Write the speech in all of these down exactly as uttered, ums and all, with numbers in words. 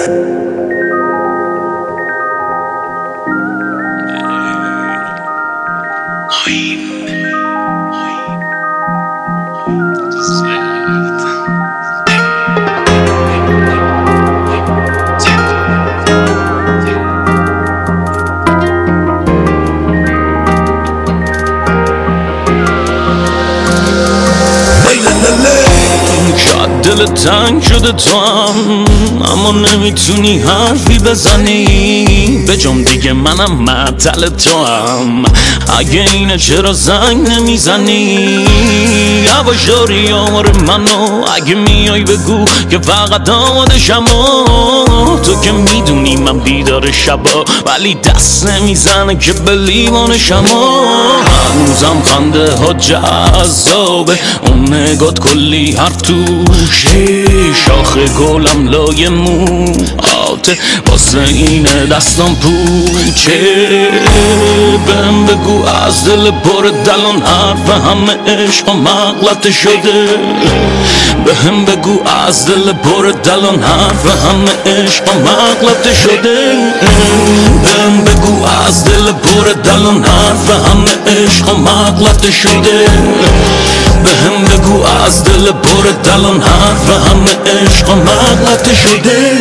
دل تنگ شده تو هم، اما نمیتونی حرفی بزنی به جام دیگه منم معطل تو هم. اگه اینه چرا زنگ نمیزنی؟ یواش داری آمار منو، اگه میای بگو که فقط آمادشم. تو که میدونی من بیدار شبا، ولی دست نمیزنه که به لیوانشم. هنوزم خنده ها جذابه، اون نگات کلی حرف توشه. شاخ گلم لای موهاته، واسه اینه دستم پوچه. بهم بگو از دل پر دلان حرف همه عشق مغلطه شده. بهم بگو از دل پر دلان حرف همه عشق مغلطه شده. بهم بگو از دل پر دلان حرف همه عشق مغلطه شده. بهم بگو از دل پر دلان حرف همه عشق مغلطه شده.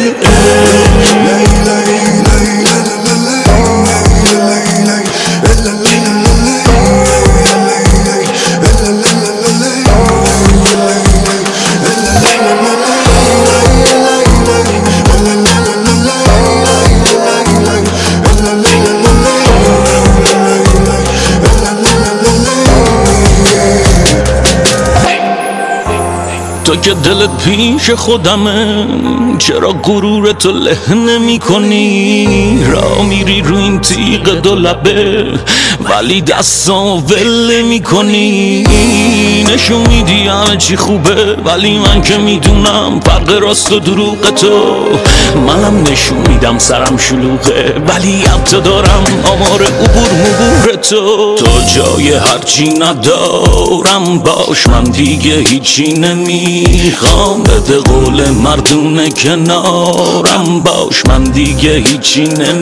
تو که دلت پیش خودمه، چرا غرور تو له نمی کنی؟ را میری رو این تیغ دو لبه، ولی دستامو ول می کنی. نشون میدی همه چی خوبه، ولی من که میدونم فرق راست و دروغ تو. منم نشون میدم سرم شلوغه، ولی حتی دارم آمار عبور مبور تو. تو جای هرچی ندارم باش، من دیگه هیچی نمیخوام. بده قول مردونه کنارم باش، من دیگه هیچی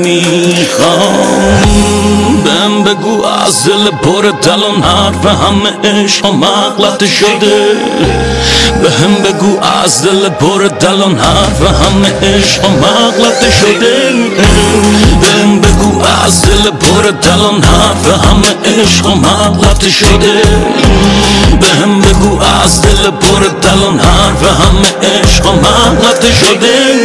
نمیخوام. بهم بگو از دل پر دلان حرف همه عشق مغلطه شده. بهم بگو از دل پر دلان حرف همه عشق مغلطه شده. بهم بگو از دل پر دلان حرف همه عشق مغلطه شده. بهم بگو از دل پر دلان حرف همه عشق مغلطه شده.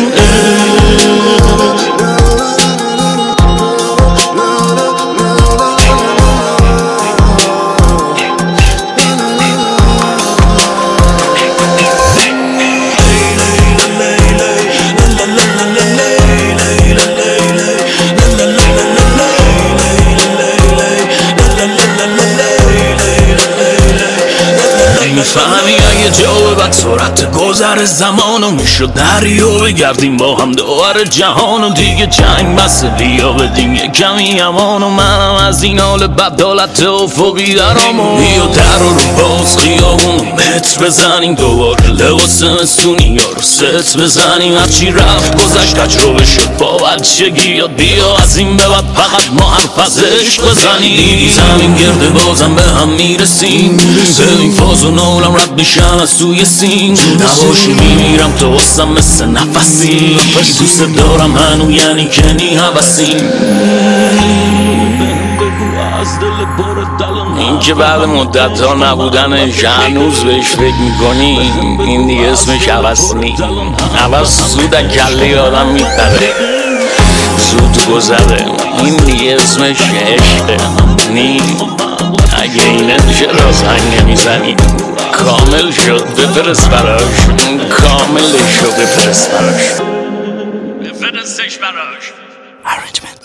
میفهمی اگه جا بعد سرعت گذر زمانو میشد دریا بگردیم با هم دوباره جهانو. دیگه جنگ بس بیا بدیم یه کمی امانو. منم از این حال بدالت افقی درامو. بیا در رو باز خیابونو متر بزنیم، دوباره لباس مستونی یا رو ست بزنیم. هرچی رفت گذشت تجربه شد با بچگی یاد. بیا از این به بعد فقط ما حرف از عشق بزنیم. زمین گرده بازم به هم میرسیم، ببین فاز و نولم رد میشن از توی سین. نباشی میمیرم تو واسم مثل نفسی. دوست دارم هنو یعنی کنی حوثیم. این که بعد مدت ها نبودنش هنوز بهش فکر میکنی، این دیگه اسمش حوث نی. حوث زود کله آدم میپره، زود گذره. این دیگه اسمش عشقه نی. اگه اینه چرا زنگ نمیزنی؟ کامل شد بفرست براش، کاملش شد بفرست براش، بفرستش براش.